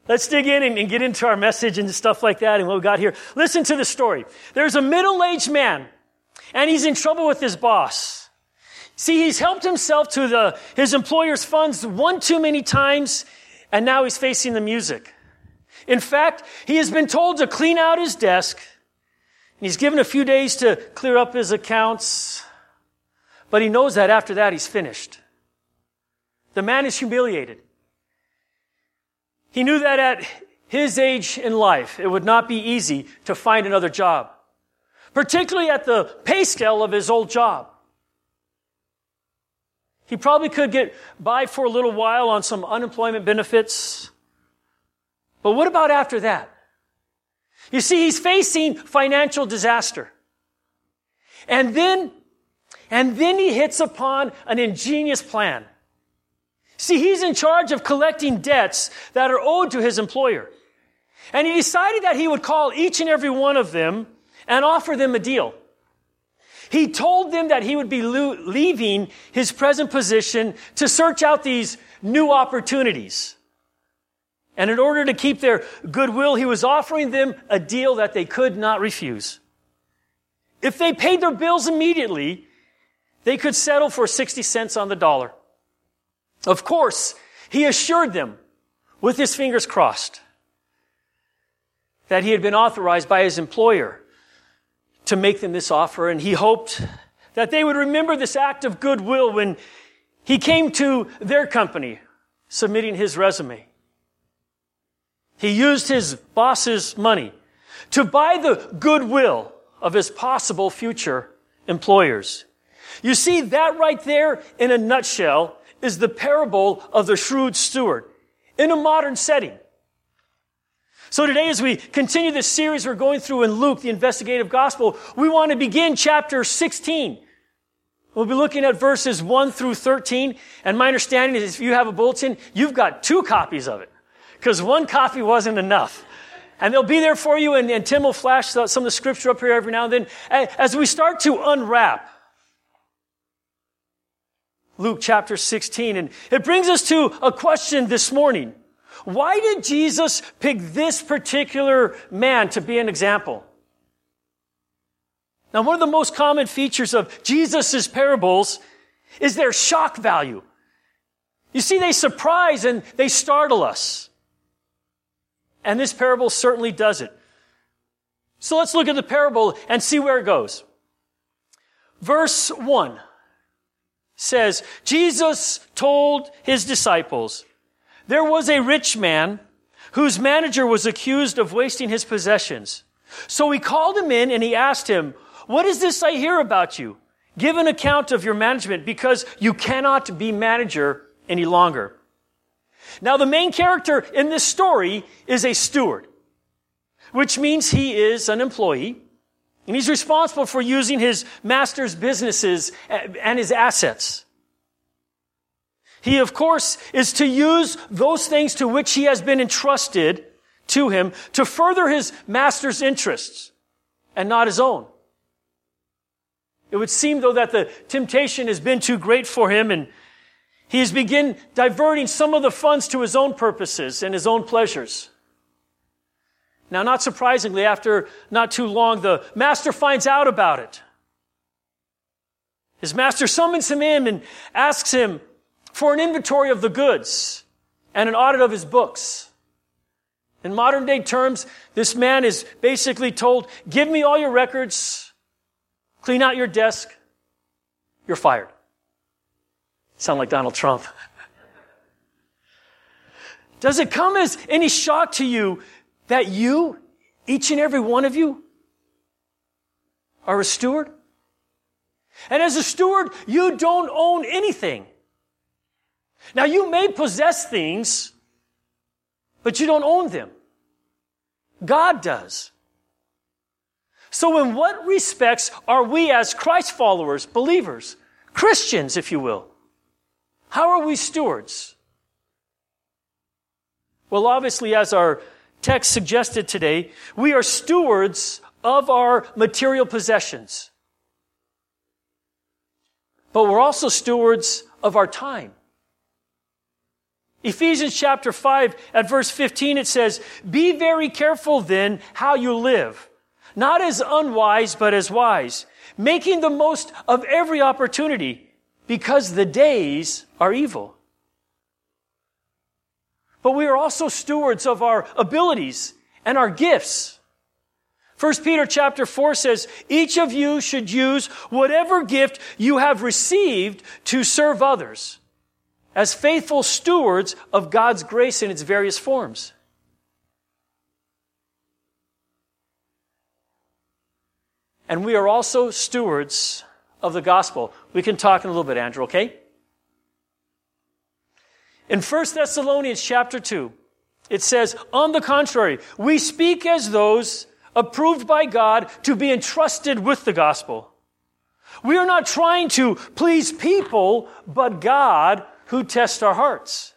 Let's dig in and get into our message and stuff like that and what we got here. Listen to the story. There's a middle-aged man, and he's in trouble with his boss. See, he's helped himself to his employer's funds one too many times, and now he's facing the music. In fact, he has been told to clean out his desk, and he's given a few days to clear up his accounts, but he knows that after that he's finished. The man is humiliated. He knew that at his age in life, it would not be easy to find another job, particularly at the pay scale of his old job. He probably could get by for a little while on some unemployment benefits. But what about after that? You see, he's facing financial disaster. And then he hits upon an ingenious plan. See, he's in charge of collecting debts that are owed to his employer. And he decided that he would call each and every one of them and offer them a deal. He told them that he would be leaving his present position to search out these new opportunities. And in order to keep their goodwill, he was offering them a deal that they could not refuse. If they paid their bills immediately, they could settle for 60 cents on the dollar. Of course, he assured them, with his fingers crossed, that he had been authorized by his employer to make them this offer, and he hoped that they would remember this act of goodwill when he came to their company submitting his resume. He used his boss's money to buy the goodwill of his possible future employers. You see, that right there, in a nutshell, is the parable of the shrewd steward in a modern setting. So today, as we continue this series we're going through in Luke, the investigative gospel, we want to begin chapter 16. We'll be looking at verses 1 through 13. And my understanding is if you have a bulletin, you've got 2 copies of it, because 1 copy wasn't enough. And they'll be there for you, and Tim will flash some of the scripture up here every now and then. As we start to unwrap Luke chapter 16, and it brings us to a question this morning. Why did Jesus pick this particular man to be an example? Now, one of the most common features of Jesus' parables is their shock value. You see, they surprise and they startle us. And this parable certainly does it. So let's look at the parable and see where it goes. Verse 1 says, Jesus told his disciples, there was a rich man whose manager was accused of wasting his possessions. So he called him in and he asked him, what is this I hear about you? Give an account of your management, because you cannot be manager any longer. Now, the main character in this story is a steward, which means he is an employee, and he's responsible for using his master's businesses and his assets. He, of course, is to use those things to which he has been entrusted to him to further his master's interests and not his own. It would seem, though, that the temptation has been too great for him, and he has begun diverting some of the funds to his own purposes and his own pleasures. Now, not surprisingly, after not too long, the master finds out about it. His master summons him in and asks him for an inventory of the goods and an audit of his books. In modern day terms, this man is basically told, give me all your records, clean out your desk, you're fired. Sound like Donald Trump. Does it come as any shock to you that you, each and every one of you, are a steward? And as a steward, you don't own anything. Now, you may possess things, but you don't own them. God does. So in what respects are we as Christ followers, believers, Christians, if you will? How are we stewards? Well, obviously, as our text suggested today, we are stewards of our material possessions. But we're also stewards of our time. Ephesians chapter 5 at verse 15 it says, "Be very careful then how you live, not as unwise but as wise, making the most of every opportunity, because the days are evil." But we are also stewards of our abilities and our gifts. 1 Peter chapter 4 says, "Each of you should use whatever gift you have received to serve others, as faithful stewards of God's grace in its various forms." And we are also stewards of the gospel. We can talk in a little bit, Andrew, okay? In 1 Thessalonians chapter 2, it says, "On the contrary, we speak as those approved by God to be entrusted with the gospel. We are not trying to please people, but God who tests our hearts."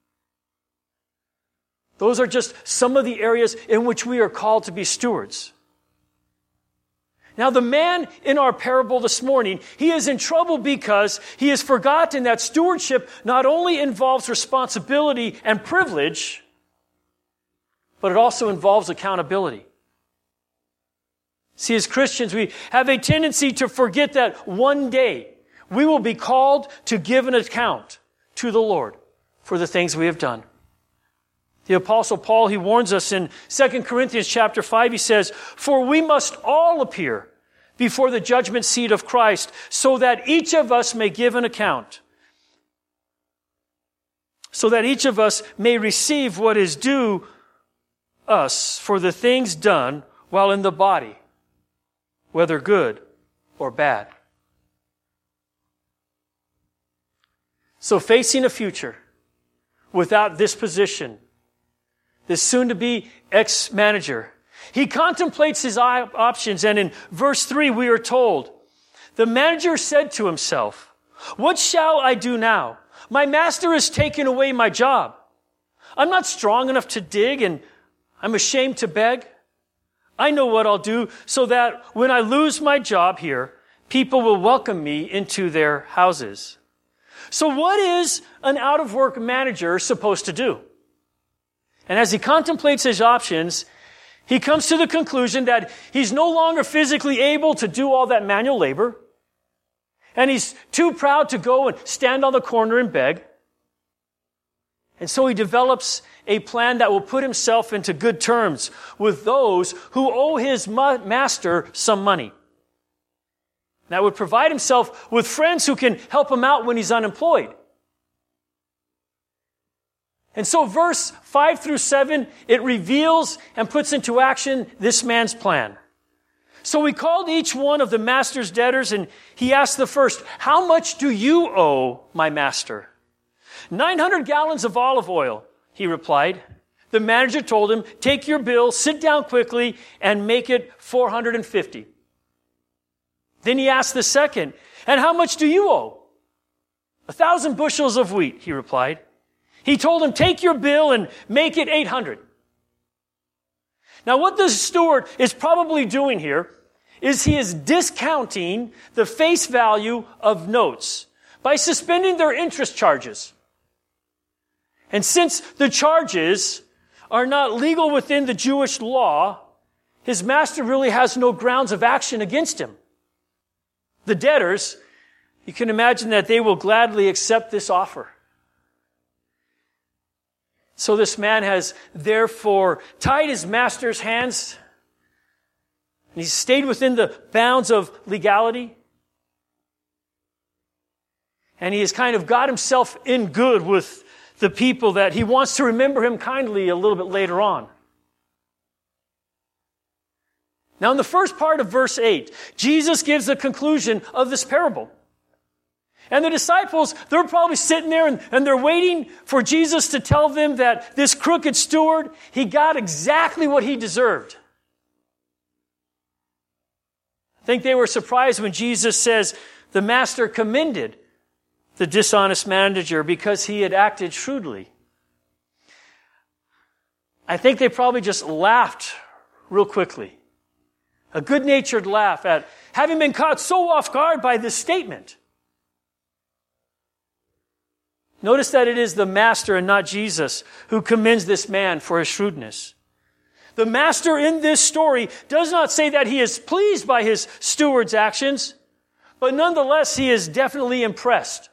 Those are just some of the areas in which we are called to be stewards. Now, the man in our parable this morning, he is in trouble because he has forgotten that stewardship not only involves responsibility and privilege, but it also involves accountability. See, as Christians, we have a tendency to forget that one day we will be called to give an account to the Lord for the things we have done. The Apostle Paul, he warns us in 2 Corinthians chapter 5, he says, "For we must all appear before the judgment seat of Christ, so that each of us may give an account, so that each of us may receive what is due us for the things done while in the body, whether good or bad." So facing a future without this position, this soon-to-be ex-manager, he contemplates his options, and in verse 3 we are told, "The manager said to himself, 'What shall I do now? My master has taken away my job. I'm not strong enough to dig, and I'm ashamed to beg. I know what I'll do so that when I lose my job here, people will welcome me into their houses.'" So what is an out-of-work manager supposed to do? And as he contemplates his options, he comes to the conclusion that he's no longer physically able to do all that manual labor, and he's too proud to go and stand on the corner and beg. And so he develops a plan that will put himself into good terms with those who owe his master some money. That would provide himself with friends who can help him out when he's unemployed. And so verse 5 through 7, it reveals and puts into action this man's plan. So he called each one of the master's debtors, and he asked the first, "How much do you owe my master?" 900 gallons of olive oil, he replied. The manager told him, "Take your bill, sit down quickly, and make it 450. Then he asked the second, "And how much do you owe?" 1,000 bushels of wheat, he replied. He told him, "Take your bill and make it 800. Now, what the steward is probably doing here is he is discounting the face value of notes by suspending their interest charges. And since the charges are not legal within the Jewish law, his master really has no grounds of action against him. The debtors, you can imagine that they will gladly accept this offer. So this man has therefore tied his master's hands, and he's stayed within the bounds of legality. And he has kind of got himself in good with the people that he wants to remember him kindly a little bit later on. Now, in the first part of verse 8, Jesus gives the conclusion of this parable. And the disciples, they're probably sitting there and they're waiting for Jesus to tell them that this crooked steward, he got exactly what he deserved. I think they were surprised when Jesus says the master commended the dishonest manager because he had acted shrewdly. I think they probably just laughed real quickly. A good-natured laugh at having been caught so off guard by this statement. Notice that it is the master and not Jesus who commends this man for his shrewdness. The master in this story does not say that he is pleased by his steward's actions, but nonetheless he is definitely impressed.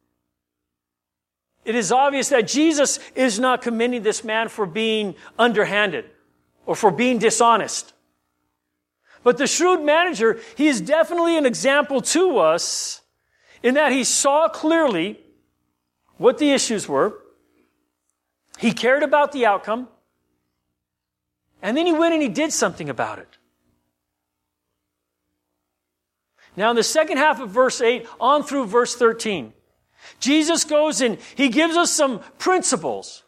It is obvious that Jesus is not commending this man for being underhanded or for being dishonest. But the shrewd manager, he is definitely an example to us in that he saw clearly what the issues were. He cared about the outcome. And then he went and he did something about it. Now in the second half of verse 8 on through verse 13, Jesus goes and he gives us some principles.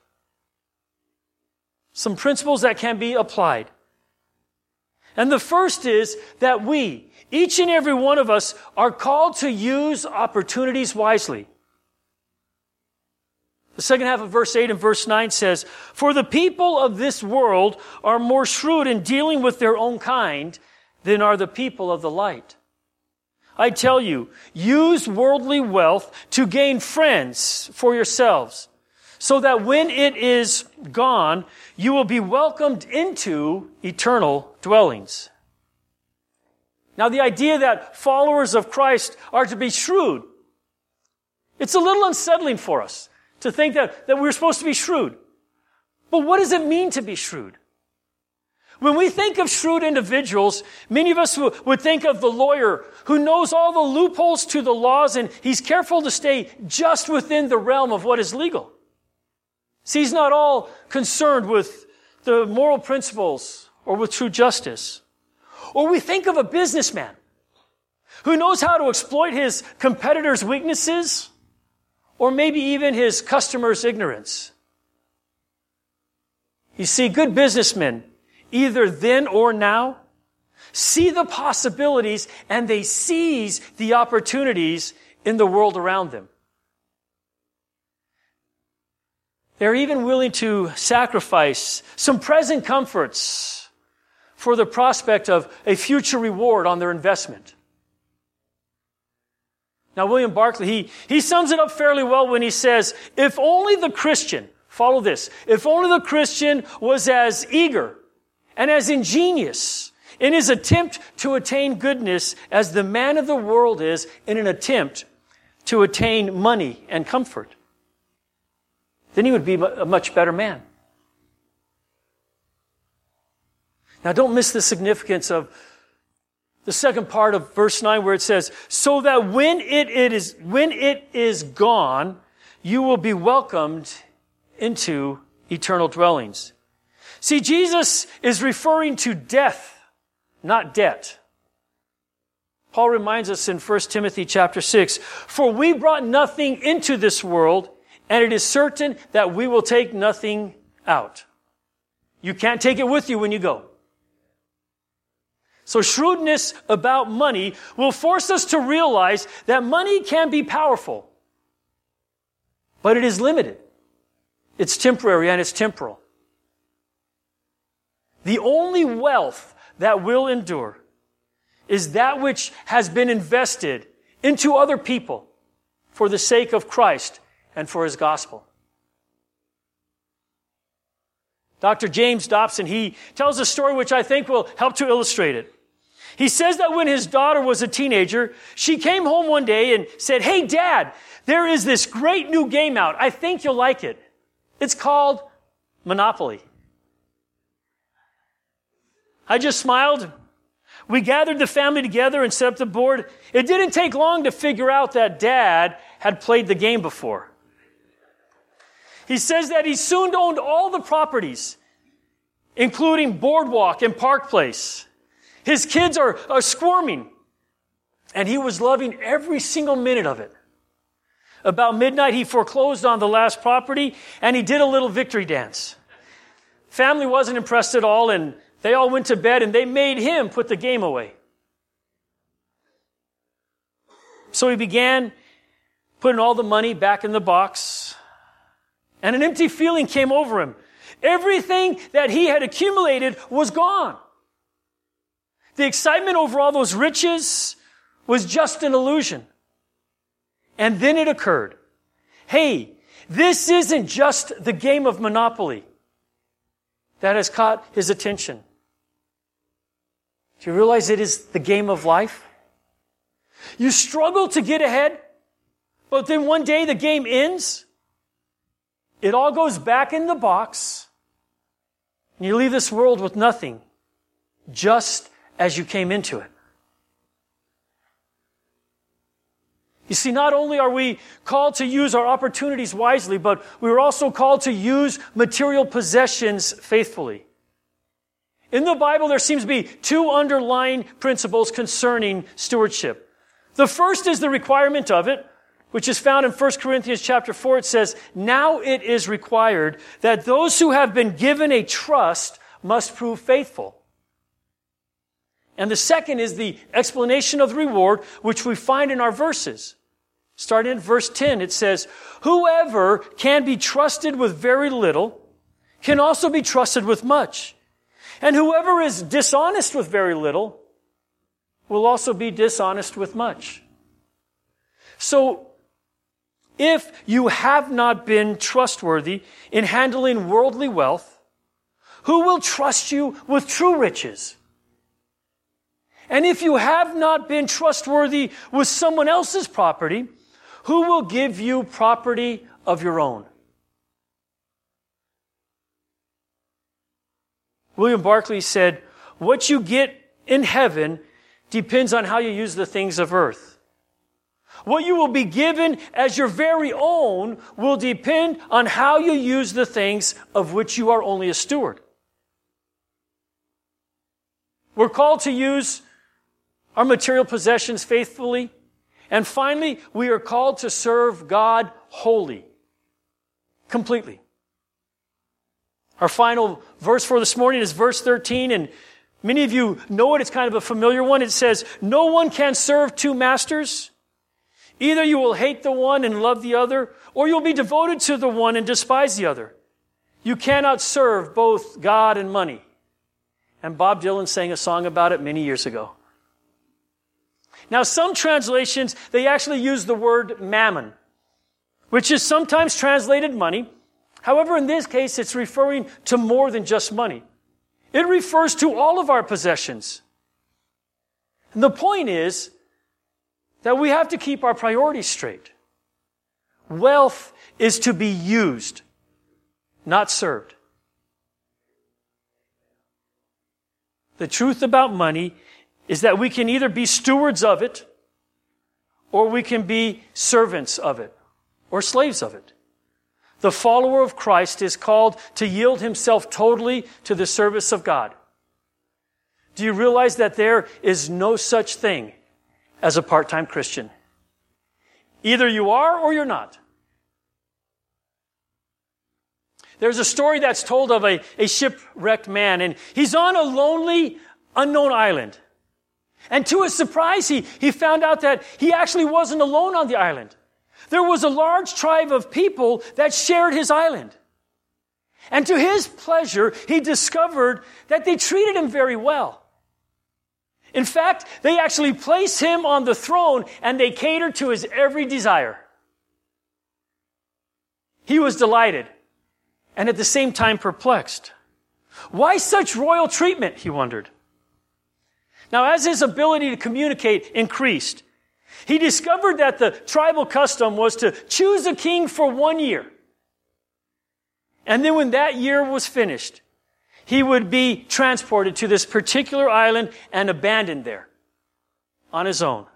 Some principles that can be applied. And the first is that we, each and every one of us, are called to use opportunities wisely. The second half of verse 8 and verse 9 says, "For the people of this world are more shrewd in dealing with their own kind than are the people of the light. I tell you, use worldly wealth to gain friends for yourselves, so that when it is gone, you will be welcomed into eternal dwellings." Now, the idea that followers of Christ are to be shrewd, it's a little unsettling for us to think that we're supposed to be shrewd. But what does it mean to be shrewd? When we think of shrewd individuals, many of us would think of the lawyer who knows all the loopholes to the laws and he's careful to stay just within the realm of what is legal. See, he's not all concerned with the moral principles or with true justice. Or we think of a businessman who knows how to exploit his competitors' weaknesses or maybe even his customers' ignorance. You see, good businessmen, either then or now, see the possibilities and they seize the opportunities in the world around them. They're even willing to sacrifice some present comforts for the prospect of a future reward on their investment. Now, William Barclay, he sums it up fairly well when he says, if only the Christian, follow this, if only the Christian was as eager and as ingenious in his attempt to attain goodness as the man of the world is in an attempt to attain money and comfort, then he would be a much better man. Now, don't miss the significance of the second part of verse 9 where it says, so that when it is gone, you will be welcomed into eternal dwellings. See, Jesus is referring to death, not debt. Paul reminds us in 1 Timothy chapter 6, for we brought nothing into this world, and it is certain that we will take nothing out. You can't take it with you when you go. So shrewdness about money will force us to realize that money can be powerful, but it is limited. It's temporary and it's temporal. The only wealth that will endure is that which has been invested into other people for the sake of Christ and for His gospel. Dr. James Dobson, he tells a story which I think will help to illustrate it. He says that when his daughter was a teenager, she came home one day and said, "Hey, Dad, there is this great new game out. I think you'll like it. It's called Monopoly." I just smiled. We gathered the family together and set up the board. It didn't take long to figure out that Dad had played the game before. He says that he soon owned all the properties, including Boardwalk and Park Place. His kids are squirming, and he was loving every single minute of it. About midnight, he foreclosed on the last property, and he did a little victory dance. Family wasn't impressed at all, and they all went to bed, and they made him put the game away. So he began putting all the money back in the box, and an empty feeling came over him. Everything that he had accumulated was gone. The excitement over all those riches was just an illusion. And then it occurred. Hey, This isn't just the game of Monopoly that has caught his attention. Do you realize it is the game of life? You struggle to get ahead, but then one day the game ends. It all goes back in the box, and you leave this world with nothing, just as you came into it. You see, not only are we called to use our opportunities wisely, but we are also called to use material possessions faithfully. In the Bible, there seems to be two underlying principles concerning stewardship. The first is the requirement of it, which is found in 1 Corinthians chapter 4. It says, "Now it is required that those who have been given a trust must prove faithful." And the second is the explanation of the reward, which we find in our verses. Starting in verse 10, it says, "Whoever can be trusted with very little can also be trusted with much. And whoever is dishonest with very little will also be dishonest with much." So, if you have not been trustworthy in handling worldly wealth, who will trust you with true riches? And if you have not been trustworthy with someone else's property, who will give you property of your own? William Barclay said, "What you get in heaven depends on how you use the things of earth. What you will be given as your very own will depend on how you use the things of which you are only a steward." We're called to use our material possessions faithfully. And finally, we are called to serve God wholly, completely. Our final verse for this morning is verse 13, and many of you know it. It's kind of a familiar one. It says, "No one can serve two masters. Either you will hate the one and love the other, or you'll be devoted to the one and despise the other. You cannot serve both God and money." And Bob Dylan sang a song about it many years ago. Now, some translations, they actually use the word mammon, which is sometimes translated money. However, in this case, it's referring to more than just money. It refers to all of our possessions. And the point is that we have to keep our priorities straight. Wealth is to be used, not served. The truth about money is that we can either be stewards of it, or we can be servants of it, or slaves of it. The follower of Christ is called to yield himself totally to the service of God. Do you realize that there is no such thing as a part-time Christian? Either you are or you're not. There's a story that's told of a shipwrecked man, and he's on a lonely, unknown island. And to his surprise, he found out that he actually wasn't alone on the island. There was a large tribe of people that shared his island. And to his pleasure, he discovered that they treated him very well. In fact, they actually placed him on the throne and they catered to his every desire. He was delighted and at the same time perplexed. Why such royal treatment, he wondered. Now, as his ability to communicate increased, he discovered that the tribal custom was to choose a king for 1 year. And then when that year was finished, he would be transported to this particular island and abandoned there on his own.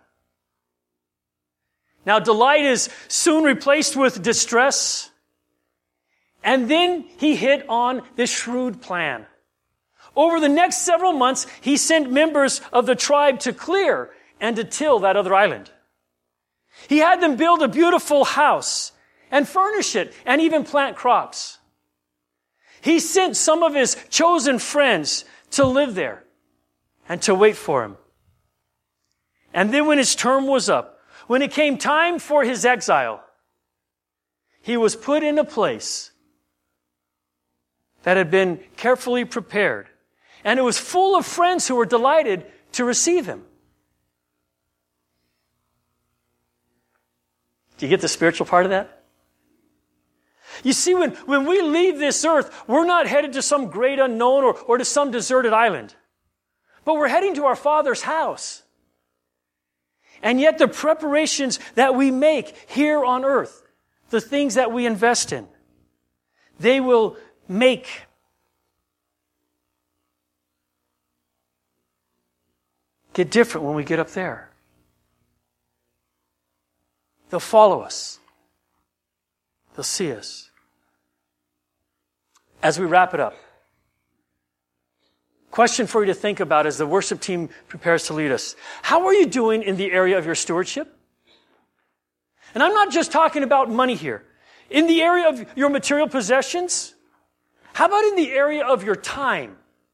Now, delight is soon replaced with distress. And then he hit on this shrewd plan. Over the next several months, he sent members of the tribe to clear and to till that other island. He had them build a beautiful house and furnish it and even plant crops. He sent some of his chosen friends to live there and to wait for him. And then when his term was up, when it came time for his exile, he was put in a place that had been carefully prepared. And it was full of friends who were delighted to receive him. Do you get the spiritual part of that? You see, when we leave this earth, we're not headed to some great unknown or to some deserted island. But we're heading to our Father's house. And yet the preparations that we make here on earth, the things that we invest in, they will get different when we get up there. They'll follow us. They'll see us. As we wrap it up, question for you to think about as the worship team prepares to lead us. How are you doing in the area of your stewardship? And I'm not just talking about money here. In the area of your material possessions, how about in the area of your time?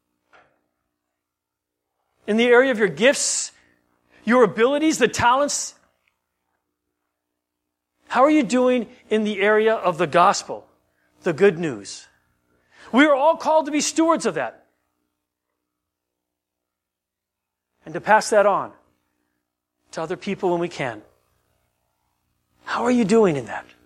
In the area of your gifts, your abilities, the talents? How are you doing in the area of the gospel, the good news? We are all called to be stewards of that. And to pass that on to other people when we can. How are you doing in that?